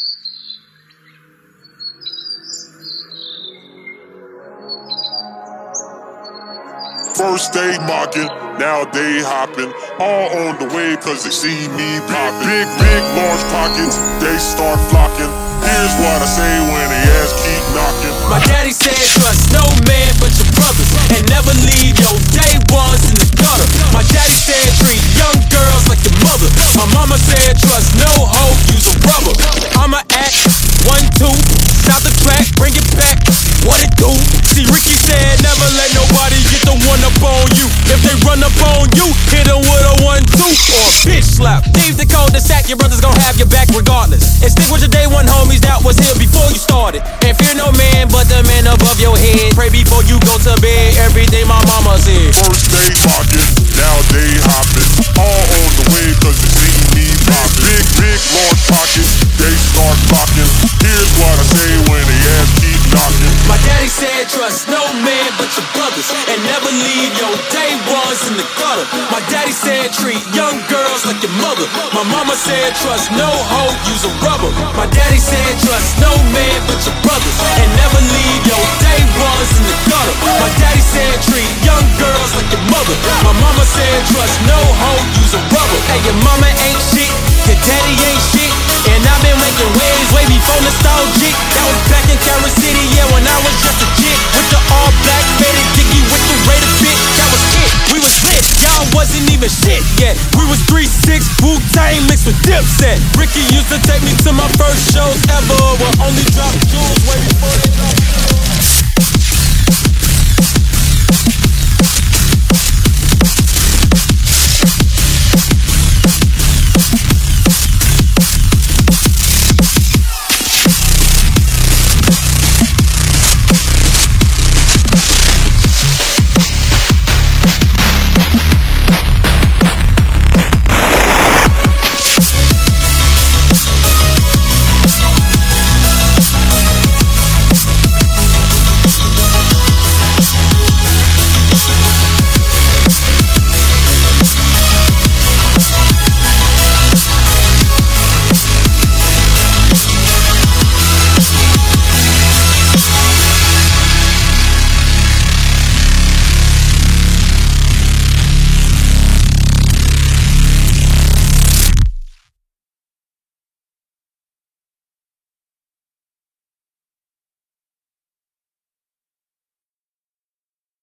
First they mocking, now they hopping, all on the way cause they see me popping. Big, large pockets, they start flocking. Here's what I say when they ass keep knocking. My daddy said trust no man but your brothers, and never leave your day ones in the gutter. My daddy said treat young girls like your mother. My mama said trust no hoe, use a rubber. I'ma act 1, 2, stop the crack, bring it back. What it do? See, Ricky said never let nobody get the one up on you. If they run up on you, hit them with a 1, 2 or a bitch slap. Leave the cul-de-sac, your brother's gon' have your back regardless. And stick with your day one homies that was here before you started. And fear no man but the man above your head. Pray before you go to bed, every day my mama said. First they mocking, now they hopping, all on the way cause they see me popping. Big, large pockets, they start flocking. Here's what I say when they ass keep knocking. My daddy said trust no man but your brothers, and never leave your day ones in the gutter. My daddy said treat young girls like your mother. My mama said trust no hoe, use a rubber. My daddy said trust no man but your brothers, and never leave your day ones in the gutter. My daddy said treat young girls like your mother. My mama said trust no hoe, use a rubber. Hey, your mama ain't shit, your daddy ain't shit, and I've been making waves way before nostalgic. That was back in Carol City, yeah, when I was just a chick, with the all black faded dicky with the Raider fit. That was it, we was lit, y'all wasn't even shit yet. We was 3-6, Wu-Tang mixed with Dipset. Ricky used to take me to my first shows ever, but only dropped jewels way before they dropped.